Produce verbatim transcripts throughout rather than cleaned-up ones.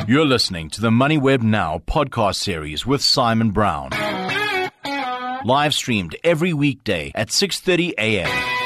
You're listening to the MoneyWeb Now podcast series with Simon Brown. Live streamed every weekday at six thirty a.m.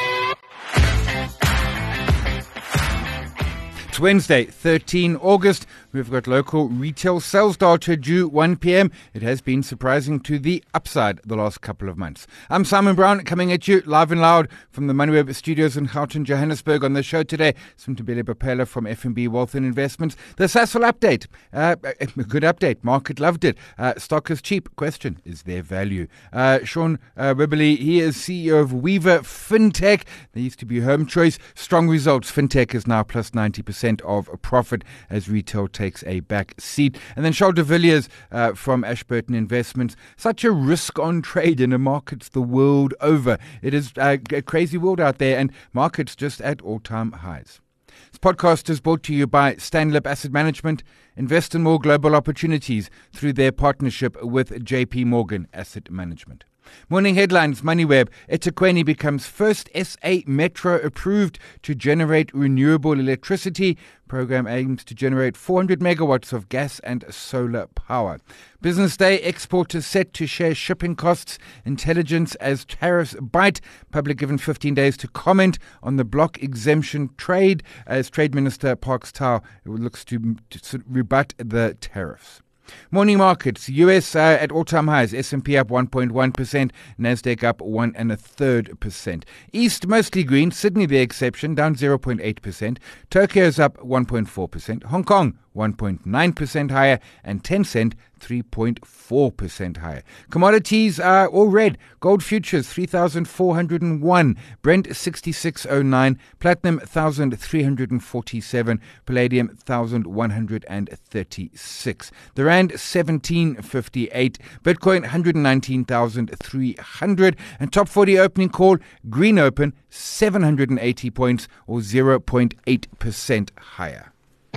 It's Wednesday, the thirteenth of August. We've got local retail sales data due one p.m. It has been surprising to the upside the last couple of months. I'm Simon Brown, coming at you live and loud from the MoneyWeb studios in Gauteng, Johannesburg. On the show today, Simtobile Bapela from F N B Wealth and Investments. The Sasol update, uh, a good update. Market loved it. Uh, stock is cheap. Question, is there value? Uh, Sean uh, Ribberley, he is C E O of Weaver Fintech. They used to be Home Choice. Strong results. Fintech is now plus ninety percent of a profit as retail takes a back seat. And then Charles de Villiers uh, from Ashburton Investments. Such a risk on trade in the markets the world over. It is uh, a crazy world out there, and markets just at all-time highs. This podcast is brought to you by Stanlib Asset Management. Invest in more global opportunities through their partnership with J P Morgan Asset Management. Morning headlines, MoneyWeb. eThekwini becomes first S A metro approved to generate renewable electricity. Program aims to generate four hundred megawatts of gas and solar power. Business Day, exporters set to share shipping costs. Intelligence as tariffs bite. Public given fifteen days to comment on the block exemption trade as Trade Minister Parks Tau looks to, to rebut the tariffs. Morning markets, U S uh, at all-time highs, S and P up one point one percent, Nasdaq up one and a third percent. East mostly green, Sydney the exception, down zero point eight percent. Tokyo is up one point four percent. Hong Kong one point nine percent higher, and Tencent three point four percent higher. Commodities are all red. Gold futures three thousand four hundred one, Brent sixty-six oh nine, Platinum one thousand three hundred forty-seven, Palladium one thousand one hundred thirty-six. The Rand seventeen fifty-eight, Bitcoin one hundred nineteen thousand three hundred, and top forty opening call, Green Open seven hundred eighty points or zero point eight percent higher.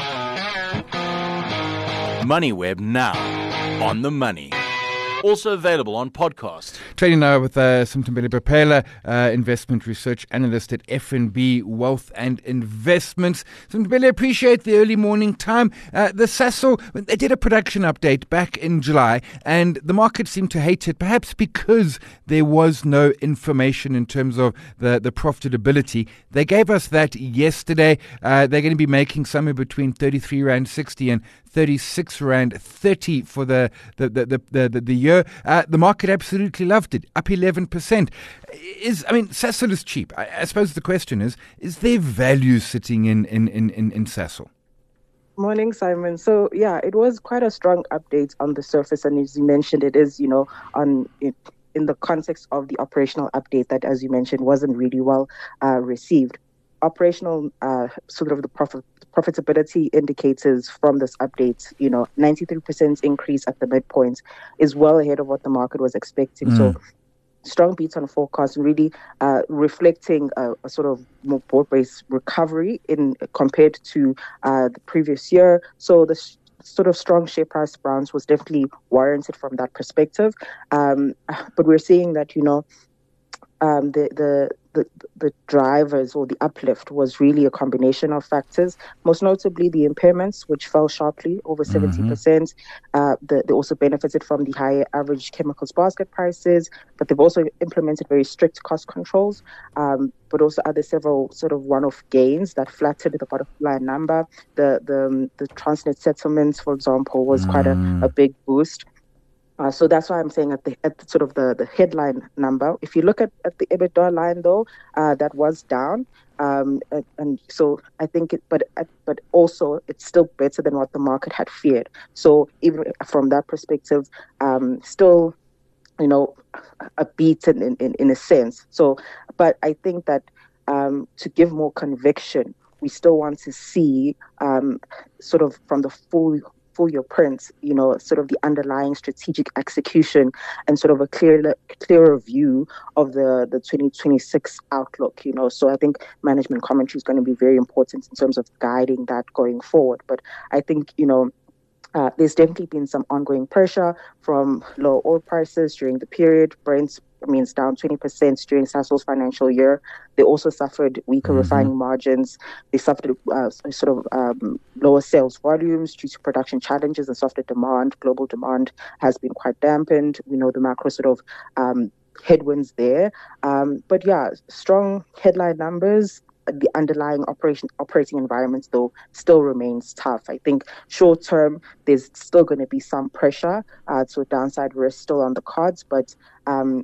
MoneyWeb Now, on the money. Also available on podcast. Trading now with uh, Simtobile Bapela, uh, investment research analyst at F N B Wealth and Investments. Simtobile, appreciate the early morning time. Uh, the Sasol, they did a production update back in July, and the market seemed to hate it, perhaps because there was no information in terms of the, the profitability. They gave us that yesterday. Uh, they're going to be making somewhere between thirty-three rand sixty and thirty-six rand thirty for the the the the, the, the year. Uh, the market absolutely loved it, up eleven percent. Is I mean, Sasol is cheap. I, I suppose the question is: is there value sitting in in in in, in Sasol? Morning, Simon. So yeah, it was quite a strong update on the surface, and as you mentioned, it is you know on. It, in the context of the operational update that, as you mentioned, wasn't really well uh, received. Operational uh, sort of the profit profitability indicators from this update, you know, ninety-three percent increase at the midpoint is well ahead of what the market was expecting. Mm. So strong beats on forecast, really uh, reflecting a, a sort of more broad-based recovery in compared to uh, the previous year. So the sh- sort of strong share price bounce was definitely warranted from that perspective. Um, but we're seeing that, you know, um, the, the the the drivers or the uplift was really a combination of factors, most notably the impairments, which fell sharply over mm-hmm. seventy percent. Uh, the, they also benefited from the higher average chemicals basket prices, but they've also implemented very strict cost controls, um, but also other several sort of one-off gains that flattered the bottom line number. The, the, the Transnet settlements, for example, was mm. quite a, a big boost. Uh, so that's why I'm saying at the at the, sort of the, the headline number. If you look at, at the EBITDA line, though, uh, that was down. Um, and, and so I think, it, but but also it's still better than what the market had feared. So even from that perspective, um, still, you know, a beat in, in, in a sense. So, but I think that um, to give more conviction, we still want to see um, sort of from the full full year print, you know, sort of the underlying strategic execution and sort of a clear, clearer view of the, the twenty twenty-six outlook, you know. So I think management commentary is going to be very important in terms of guiding that going forward. But I think, you know, Uh, there's definitely been some ongoing pressure from low oil prices during the period. Brent means down twenty percent during Sasol's financial year. They also suffered weaker mm-hmm. refining margins. They suffered uh, sort of um, lower sales volumes due to production challenges and softer demand. Global demand has been quite dampened. We know the macro sort of um, headwinds there. Um, but yeah, strong headline numbers. The underlying operation operating environment, though, still remains tough. I think short term, there's still going to be some pressure, uh, so downside risk still on the cards. But um,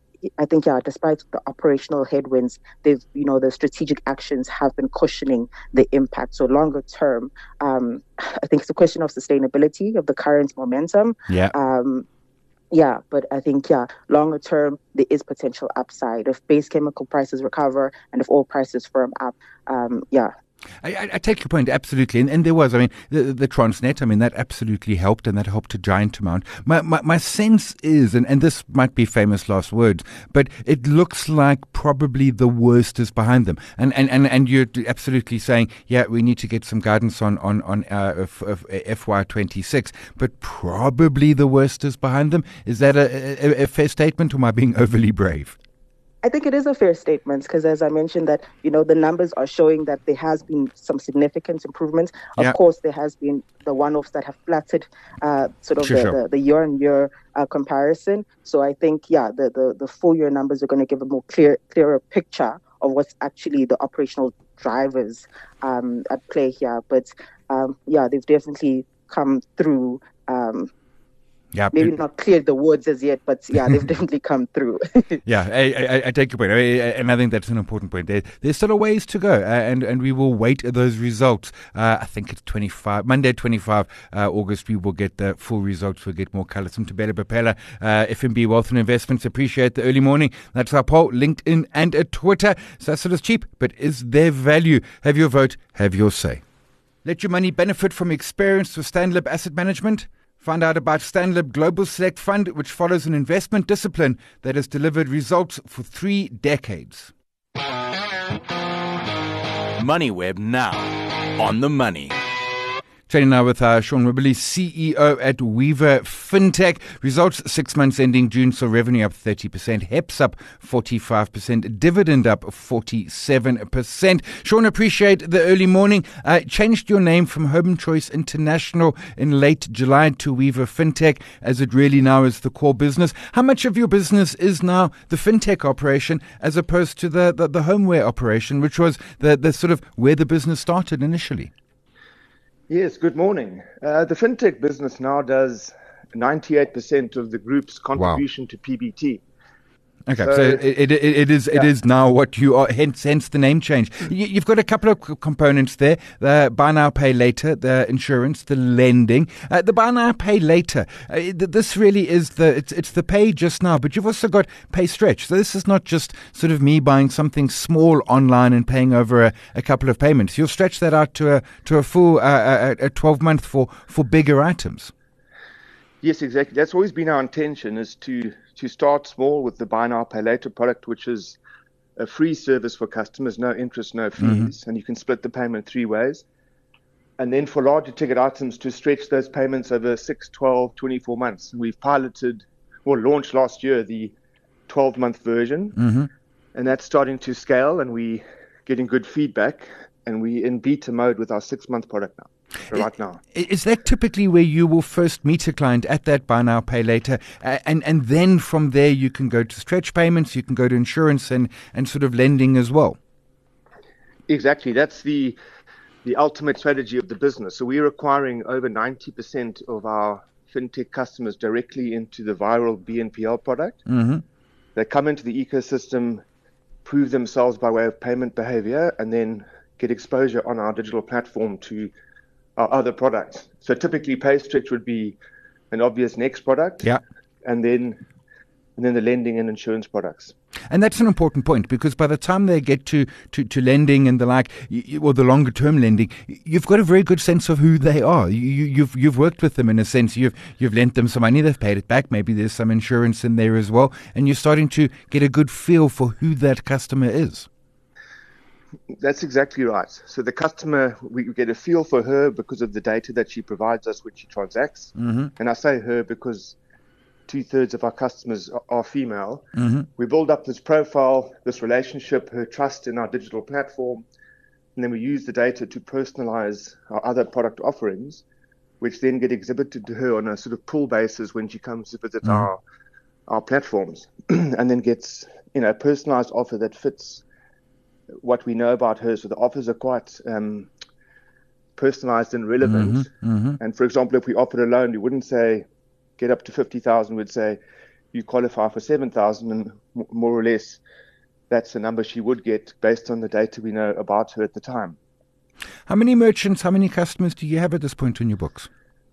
I think, yeah, despite the operational headwinds, they've, you know, the strategic actions have been cushioning the impact. So longer term, um, I think it's a question of sustainability of the current momentum. Yeah. Um, Yeah, but I think, yeah, longer term, there is potential upside. If base chemical prices recover and if oil prices firm up, um, yeah. I, I take your point, absolutely. And, and there was, I mean, the, the Transnet, I mean, that absolutely helped, and that helped a giant amount. My, my, my sense is, and, and this might be famous last words, but it looks like probably the worst is behind them. And and, and, and you're absolutely saying, yeah, we need to get some guidance on, on, on uh, F Y twenty-six, but probably the worst is behind them. Is that a, a, a fair statement, or am I being overly brave? I think it is a fair statement because, as I mentioned, that, you know, the numbers are showing that there has been some significant improvements. Of yeah. course, there has been the one-offs that have flattered uh, sort of sure, the, sure. the, the year-on-year uh, comparison. So I think, yeah, the, the, the full-year numbers are going to give a more clear, clearer picture of what's actually the operational drivers um, at play here. But, um, yeah, they've definitely come through. Um, Yeah, maybe not cleared the words as yet, but yeah, they've definitely come through. yeah, I, I, I take your point, I, and I think that's an important point. There, there's still a ways to go, uh, and, and we will wait those results. Uh, I think it's twenty-five Monday, twenty-five uh, August. We will get the full results. We'll get more colour. Some Tabela Bapela, uh, F N B Wealth and Investments. Appreciate the early morning. That's our poll. LinkedIn and uh, Twitter. Sasol is cheap, but is there value? Have your vote. Have your say. Let your money benefit from experience with Stanlib Asset Management. Find out about Stanlib Global Select Fund, which follows an investment discipline that has delivered results for three decades. MoneyWeb now on the money. Chatting now with uh, Sean Wibberley, C E O at Weaver Fintech. Results six months ending June, so revenue up thirty percent, H E P S up forty-five percent, dividend up forty-seven percent. Sean, appreciate the early morning. Uh, changed your name from Home Choice International in late July to Weaver Fintech, as it really now is the core business. How much of your business is now the fintech operation as opposed to the, the, the homeware operation, which was the, the sort of where the business started initially? Yes, good morning. Uh, the fintech business now does ninety-eight percent of the group's contribution wow. to P B T. Okay, so, so it, it it is yeah. it is now what you are. Hence, hence the name change. You, you've got a couple of components there: the buy now, pay later, the insurance, the lending. Uh, the buy now, pay later. Uh, this really is the it's it's the pay just now, but you've also got pay stretch. So this is not just sort of me buying something small online and paying over a, a couple of payments. You'll stretch that out to a to a full uh, a, a twelve month for for bigger items. Yes, exactly. That's always been our intention: is to to start small with the buy now, pay later product, which is a free service for customers, no interest, no fees, mm-hmm. and you can split the payment three ways. And then for larger ticket items, to stretch those payments over six, twelve, twenty-four months. And we've piloted or launched last year the twelve-month version, mm-hmm. and that's starting to scale, and we're getting good feedback, and we're in beta mode with our six-month product now. Right now. Is that typically where you will first meet a client at that buy now, pay later, uh, and, and then from there you can go to stretch payments, you can go to insurance and, and sort of lending as well? Exactly. That's the the ultimate strategy of the business. So we're acquiring over ninety percent of our fintech customers directly into the viral B N P L product. Mm-hmm. They come into the ecosystem, prove themselves by way of payment behavior, and then get exposure on our digital platform to our other products. So typically PayStretch would be an obvious next product. Yeah. And then and then the lending and insurance products. And that's an important point, because by the time they get to, to, to lending and the like, you, or the longer term lending, you've got a very good sense of who they are. You, you, you've you've worked with them in a sense. You've you've lent them some money, they've paid it back. Maybe there's some insurance in there as well, and you're starting to get a good feel for who that customer is. That's exactly right. So the customer, we get a feel for her because of the data that she provides us when she transacts. Mm-hmm. And I say her because two-thirds of our customers are, are female. Mm-hmm. We build up this profile, this relationship, her trust in our digital platform, and then we use the data to personalize our other product offerings, which then get exhibited to her on a sort of pull basis when she comes to visit mm-hmm. our our platforms, and then gets, you know, a personalized offer that fits what we know about her. So the offers are quite um, personalized and relevant. Mm-hmm, mm-hmm. And for example, if we offered a loan, we wouldn't say get up to fifty thousand. We'd say you qualify for seven thousand, and m- more or less that's the number she would get based on the data we know about her at the time. How many merchants, how many customers do you have at this point in your books?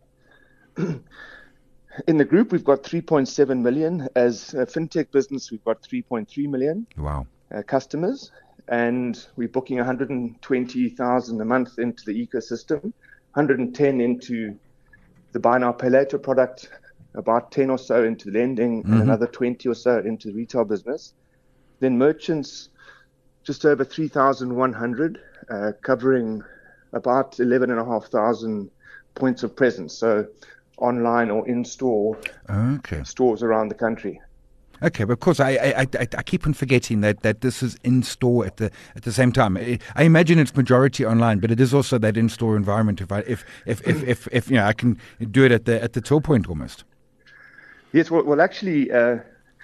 In the group, we've got three point seven million. As a fintech business, we've got three point three million wow. uh, customers. And we're booking one hundred twenty thousand a month into the ecosystem, one hundred ten into the buy now, pay later product, about ten or so into lending, mm-hmm. and another twenty or so into the retail business. Then merchants, just over three thousand one hundred, uh, covering about eleven thousand five hundred points of presence. So online or in-store okay. stores around the country. Okay, but of course, I, I I I keep on forgetting that, that this is in store at the at the same time. I imagine it's majority online, but it is also that in store environment. If I if if if, if, if you know, I can do it at the at the till point almost. Yes, well, well actually, uh,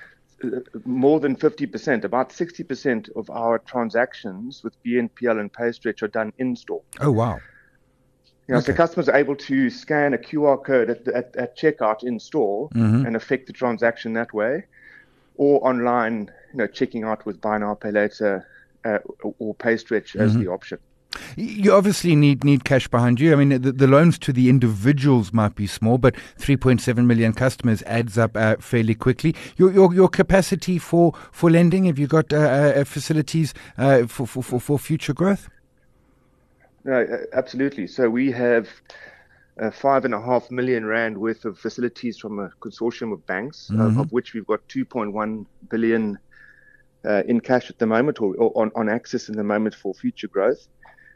more than fifty percent, about sixty percent of our transactions with B N P L and PayStretch are done in store. Oh wow! You know, okay. So customers are able to scan a Q R code at, at, at checkout in store mm-hmm. and affect the transaction that way. Or online, you know, checking out with buy now, pay later, uh, or PayStretch as mm-hmm. the option. You obviously need need cash behind you. I mean, the, the loans to the individuals might be small, but three point seven million customers adds up uh, fairly quickly. Your your your capacity for, for lending, have you got uh, uh, facilities uh, for, for, for, for future growth? No, absolutely. So we have Uh, five and a half million rand worth of facilities from a consortium of banks, mm-hmm. uh, of which we've got two point one billion uh, in cash at the moment, or, or on, on access in the moment for future growth.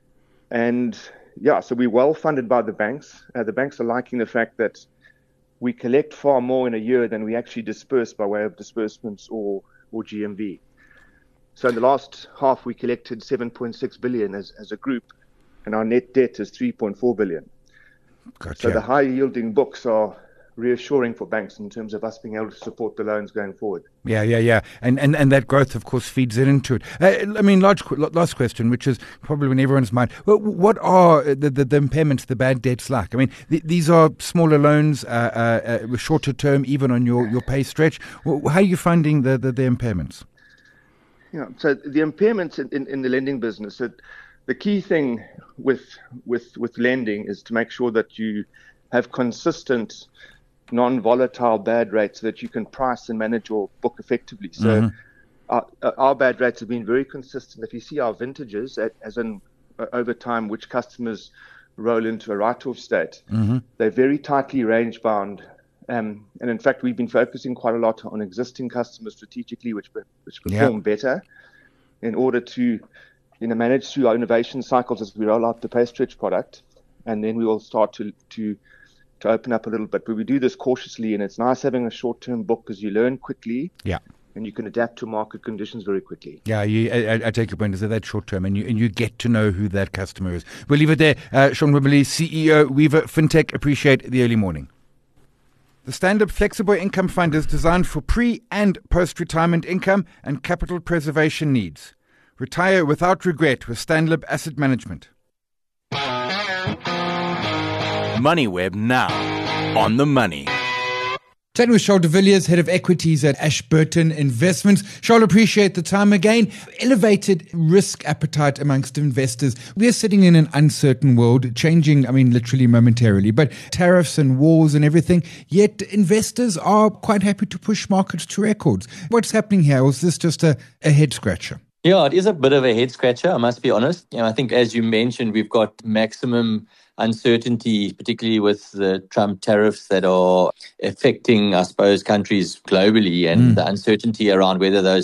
And yeah, so we're well funded by the banks. Uh, the banks are liking the fact that we collect far more in a year than we actually disperse by way of disbursements or, or G M V. So in the last half, we collected seven point six billion as, as a group, and our net debt is three point four billion. Gotcha. So the high-yielding books are reassuring for banks in terms of us being able to support the loans going forward. Yeah, yeah, yeah. And and, and that growth, of course, feeds it into it. Uh, I mean, large, last question, which is probably in everyone's mind. Well, what are the, the, the impairments, the bad debts like? I mean, th- these are smaller loans, uh, uh, uh, shorter term, even on your, your PayStretch. Well, how are you finding the, the, the impairments? Yeah, so the impairments in, in, in the lending business, it, the key thing with with with lending is to make sure that you have consistent, non-volatile bad rates so that you can price and manage your book effectively. So mm-hmm. our, our bad rates have been very consistent. If you see our vintages, as in uh, over time, which customers roll into a write-off state, mm-hmm. they're very tightly range-bound. Um, and in fact, we've been focusing quite a lot on existing customers strategically, which which perform yep. better, in order to you know, manage through our innovation cycles as we roll out the PayStretch product, and then we will start to to to open up a little bit. But we do this cautiously, and it's nice having a short-term book because you learn quickly, yeah, and you can adapt to market conditions very quickly. Yeah, you, I, I take your point. Is that that short-term, and you and you get to know who that customer is. We'll leave it there. Uh, Sean Wimberley, C E O, Weaver Fintech. Appreciate the early morning. The Stand Up Flexible Income Fund is designed for pre- and post-retirement income and capital preservation needs. Retire without regret with Stanlib Asset Management. MoneyWeb now on the money. Chatting with Charles de Villiers, Head of Equities at Ashburton Investments. Charles, appreciate the time again. Elevated risk appetite amongst investors. We are sitting in an uncertain world, changing, I mean, literally momentarily, but tariffs and wars and everything. Yet investors are quite happy to push markets to records. What's happening here? Or is this just a, a head scratcher? Yeah, it is a bit of a head scratcher, I must be honest. You know, I think, as you mentioned, we've got maximum uncertainty, particularly with the Trump tariffs that are affecting, I suppose, countries globally, and mm. the uncertainty around whether those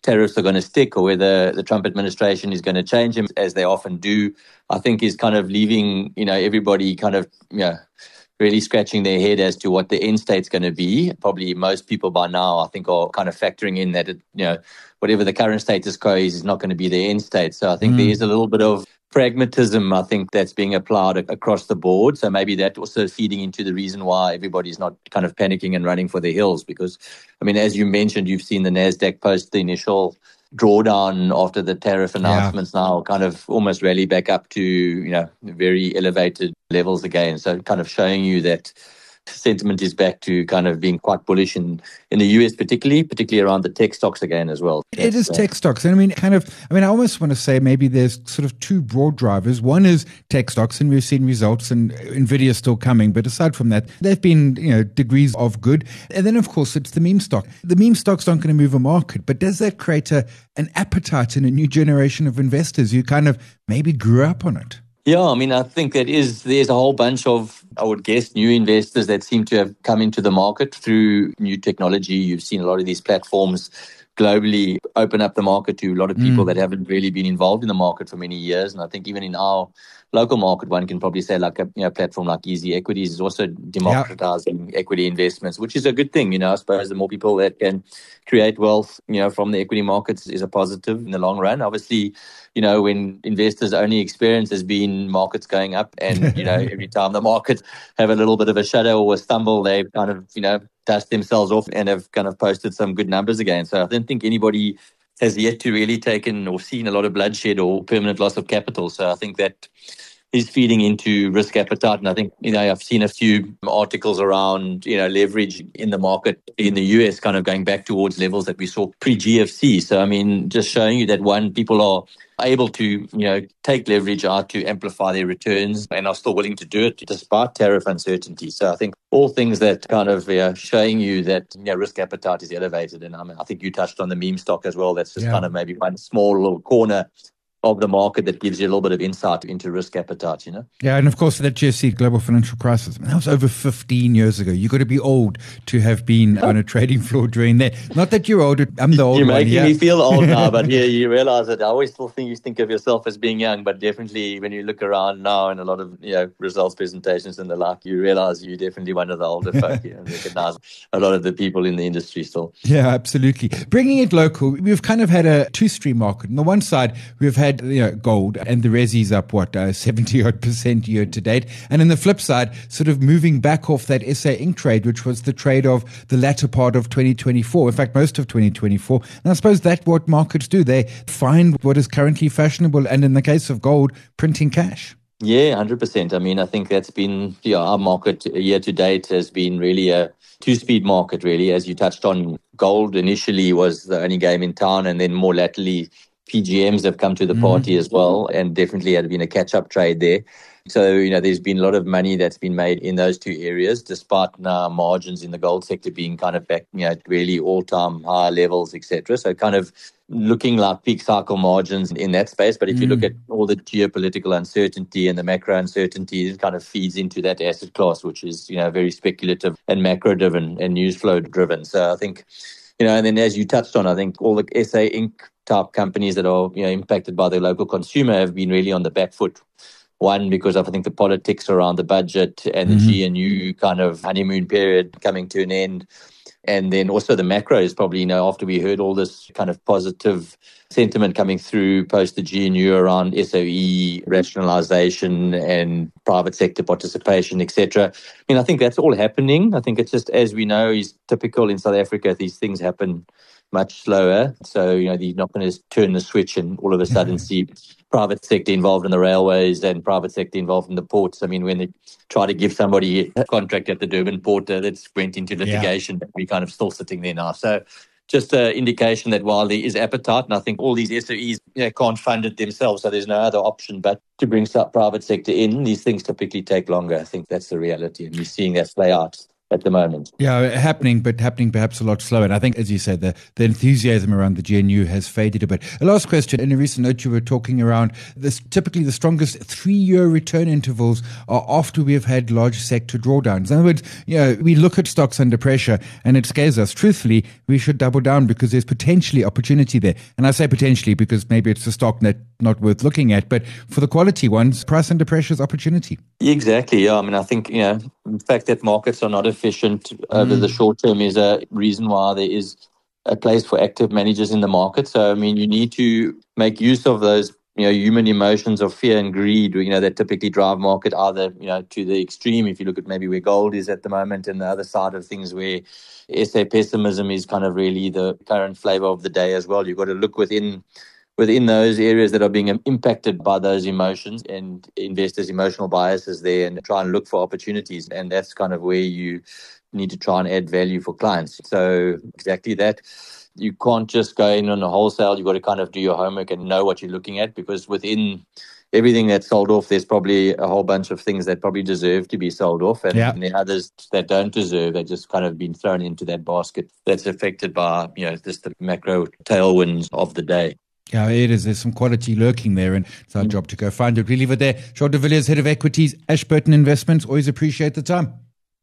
tariffs are going to stick or whether the Trump administration is going to change them, as they often do, I think is kind of leaving, you know, everybody kind of, you know, really scratching their head as to what the end state's going to be. Probably most people by now, I think, are kind of factoring in that, it, you know, whatever the current status quo is, is not going to be the end state. So I think mm. there is a little bit of pragmatism, I think, that's being applied across the board. So maybe that also feeding into the reason why everybody's not kind of panicking and running for the hills. Because, I mean, as you mentioned, you've seen the NASDAQ post the initial drawdown after the tariff announcements yeah. now kind of almost rally back up to, you know, very elevated levels again. So kind of showing you that sentiment is back to kind of being quite bullish in, in the U S particularly, particularly around the tech stocks again as well. It That's, is tech stocks. And I mean, kind of, I mean, I almost want to say maybe there's sort of two broad drivers. One is tech stocks, and we've seen results, and Nvidia is still coming. But aside from that, there have been, you know, degrees of good. And then, of course, it's the meme stock. The meme stocks aren't going to move a market, but does that create a, an appetite in a new generation of investors who kind of maybe grew up on it? Yeah, I mean, I think that is, there's a whole bunch of, I would guess, new investors that seem to have come into the market through new technology. You've seen a lot of these platforms globally open up the market to a lot of people mm. that haven't really been involved in the market for many years. And I think even in our local market, one can probably say like a you know, platform like Easy Equities is also democratizing yeah. equity investments, which is a good thing. You know, I suppose the more people that can create wealth, you know, from the equity markets is a positive in the long run. Obviously, you know, when investors' only experience has been markets going up and, you know, every time the markets have a little bit of a shadow or a stumble, they kind of, you know, dust themselves off and have kind of posted some good numbers again. So I don't think anybody has yet to really taken or seen a lot of bloodshed or permanent loss of capital. So I think that is feeding into risk appetite. And I think, you know, I've seen a few articles around, you know, leverage in the market in the U S kind of going back towards levels that we saw pre-G F C. So, I mean, just showing you that, one, people are able to, you know, take leverage out to amplify their returns and are still willing to do it despite tariff uncertainty. So I think all things that kind of uh, showing you that, you know, risk appetite is elevated. And I mean, I think you touched on the meme stock as well. That's just yeah. kind of maybe one small little corner of the market that gives you a little bit of insight into risk appetite, you know? Yeah, and of course, that G F C, global financial crisis, that was over fifteen years ago. You've got to be old to have been on a trading floor during that. Not that you're old, I'm the old you're one. You're making yeah. me feel old now, but yeah, you realize that I always still think you think of yourself as being young, but definitely when you look around now in a lot of, you know, results presentations and the like, you realize you're definitely one of the older folk, you know, recognize a lot of the people in the industry still. Yeah, absolutely. Bringing it local, we've kind of had a two-stream market. On the one side, we've had, you know, gold, and the resi's up, what, uh, seventy odd percent year to date. And on the flip side, sort of moving back off that S A Inc trade, which was the trade of the latter part of twenty twenty-four, in fact, most of twenty twenty-four. And I suppose that's what markets do. They find what is currently fashionable, and in the case of gold, printing cash. Yeah, one hundred percent. I mean, I think that's been, yeah, our market year to date has been really a two-speed market, really. As you touched on, gold initially was the only game in town, and then more latterly, P G Ms have come to the party mm. as well, and definitely had been a catch-up trade there. So, you know, there's been a lot of money that's been made in those two areas, despite now margins in the gold sector being kind of back, you know, really all-time high levels, et cetera. So kind of looking like peak cycle margins in that space. But if mm. you look at all the geopolitical uncertainty and the macro uncertainty, it kind of feeds into that asset class, which is, you know, very speculative and macro-driven and news flow-driven. So I think, you know, and then as you touched on, I think all the S A Inc type companies that are, you know, impacted by the local consumer have been really on the back foot. One, because of, I think, the politics around the budget and the mm-hmm. G N U kind of honeymoon period coming to an end. And then also the macro is probably, you know, after we heard all this kind of positive sentiment coming through post the G N U around S O E rationalization and private sector participation, et cetera. I mean, I think that's all happening. I think it's just, as we know, is typical in South Africa, these things happen much slower. So, you know, you're not going to turn the switch and all of a sudden see private sector involved in the railways and private sector involved in the ports. I mean, when they try to give somebody a contract at the Durban port uh, that's went into litigation, yeah. we're kind of still sitting there now. So just an indication that while there is appetite, and I think all these S O Es, you know, can't fund it themselves, so there's no other option but to bring some private sector in. These things typically take longer. I think that's the reality, and we're seeing that play out at the moment. Yeah, happening, but happening perhaps a lot slower. And I think, as you said, the, the enthusiasm around the G N U has faded a bit. A last question. In a recent note, you were talking around this. Typically, the strongest three-year return intervals are after we have had large sector drawdowns. In other words, you know, we look at stocks under pressure and it scares us. Truthfully, we should double down because there's potentially opportunity there. And I say potentially because maybe it's a stock that not worth looking at, but for the quality ones, price under pressure is opportunity. Exactly. Yeah. I mean, I think, you know, the fact that markets are not efficient over mm. the short term is a reason why there is a place for active managers in the market. So, I mean, you need to make use of those, you know, human emotions of fear and greed, you know, that typically drive market either, you know, to the extreme. If you look at maybe where gold is at the moment, and the other side of things where S A pessimism is kind of really the current flavor of the day as well. You've got to look within within those areas that are being impacted by those emotions and investors' emotional biases there, and try and look for opportunities. And that's kind of where you need to try and add value for clients. So exactly that. You can't just go in on a wholesale. You've got to kind of do your homework and know what you're looking at, because within everything that's sold off, there's probably a whole bunch of things that probably deserve to be sold off, and, yeah. and the others that don't deserve, they've just kind of been thrown into that basket that's affected by, you know, just the macro tailwinds of the day. Yeah, it is. There's some quality lurking there, and it's our mm. job to go find it. We leave it there. Charles de Villiers, Head of Equities, Ashburton Investments. Always appreciate the time.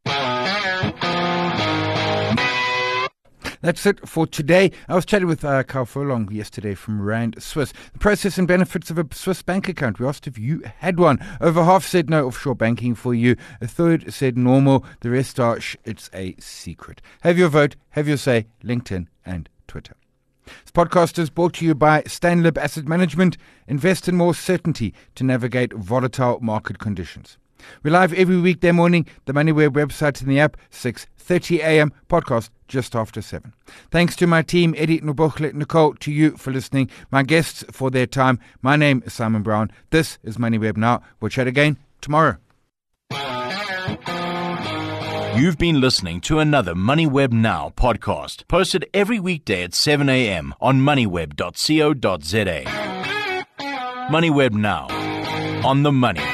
That's it for today. I was chatting with uh, Carl Furlong yesterday from Rand Swiss. The process and benefits of a Swiss bank account. We asked if you had one. Over half said no offshore banking for you. A third said normal. The rest are sh- it's a secret. Have your vote. Have your say. LinkedIn and Twitter. This podcast is brought to you by Stanlib Asset Management. Invest in more certainty to navigate volatile market conditions. We're live every weekday morning, the MoneyWeb website and the app, six thirty a.m., podcast just after seven. Thanks to my team, Eddie, Nobochle, Nicole, to you for listening, my guests for their time. My name is Simon Brown. This is MoneyWeb Now. We'll chat again tomorrow. You've been listening to another MoneyWeb Now podcast, posted every weekday at seven a.m. on moneyweb dot co dot za. MoneyWeb Now, on the money.